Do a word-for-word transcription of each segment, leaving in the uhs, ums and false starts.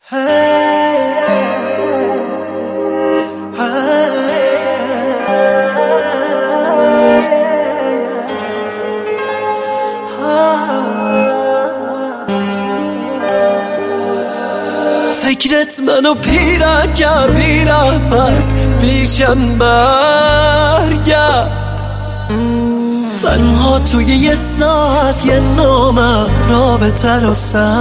فکرت منو پیرم کرد بیرم پس پیشم برگرد. تنها توی یه ساعت یه نامم رابطه رو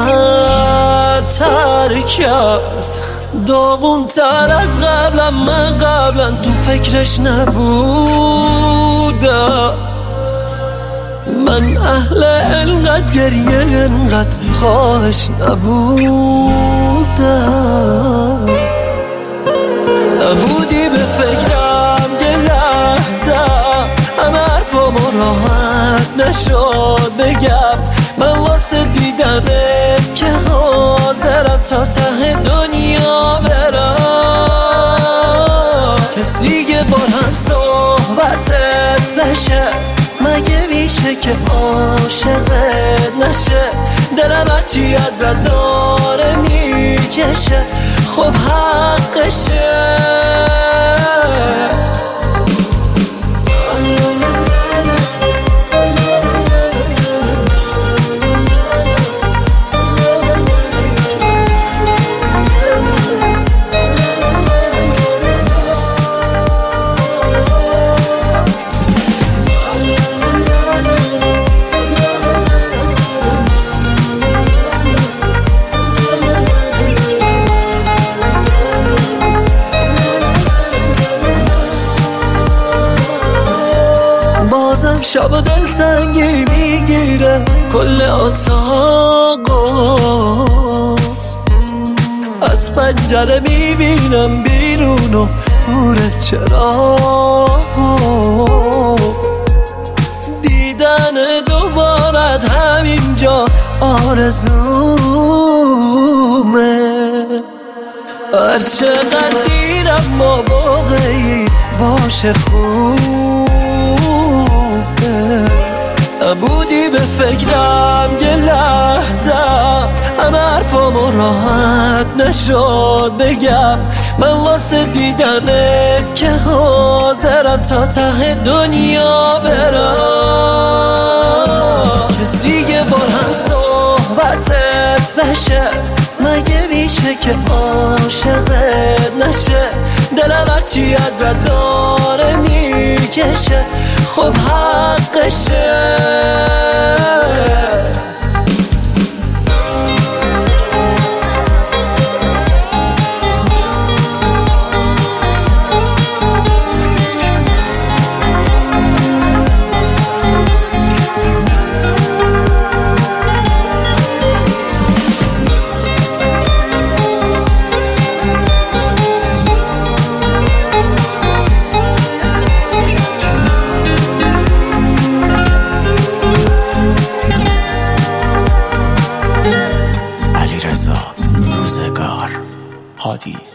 سرتر کرد. داغون تر از قبلم، من قبلا تو فکرش نبودم. من اهل انقدر گریه انقدر خواهش نبودم. نبودی به فکرم یه لحظه، همه حرفامو راحت نشد بگم. من واسه دیدنت که حاضرم تا ته دنیا برم. کسی که با هم صحبتت بشه، مگه میشه که عاشقت نشه؟ دلم هرچی ازت داره میکشه، خب حقشه. بازم شب و دلتنگی میگیره کل اتاقو. از پنجره میبینم بیرون و نور چراغو. دیدن دوبارت همینجا آرزومه. هر چقدر دیرم ما واقعی باشه خوب. نبودی به فکرم یه لحظه، همه حرفامو راحت نشد بگم. من واسه دیدنت که حاضرم تا ته دنیا برم. کسی که با هم صحبتت بشه، مگه میشه که عاشقت نشه؟ دلم هرچی ازت داره میکشه، خب حقشه. روزگار هادی